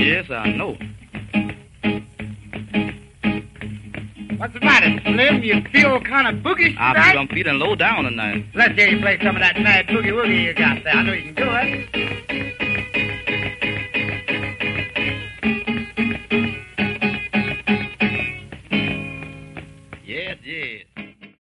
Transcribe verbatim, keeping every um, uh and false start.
Yes, I know. What's the matter, Slim? You feel kind of boogish I tonight? feel I'm feeling low down tonight. Let's hear you play some of that mad boogie woogie you got there. I know you can do it.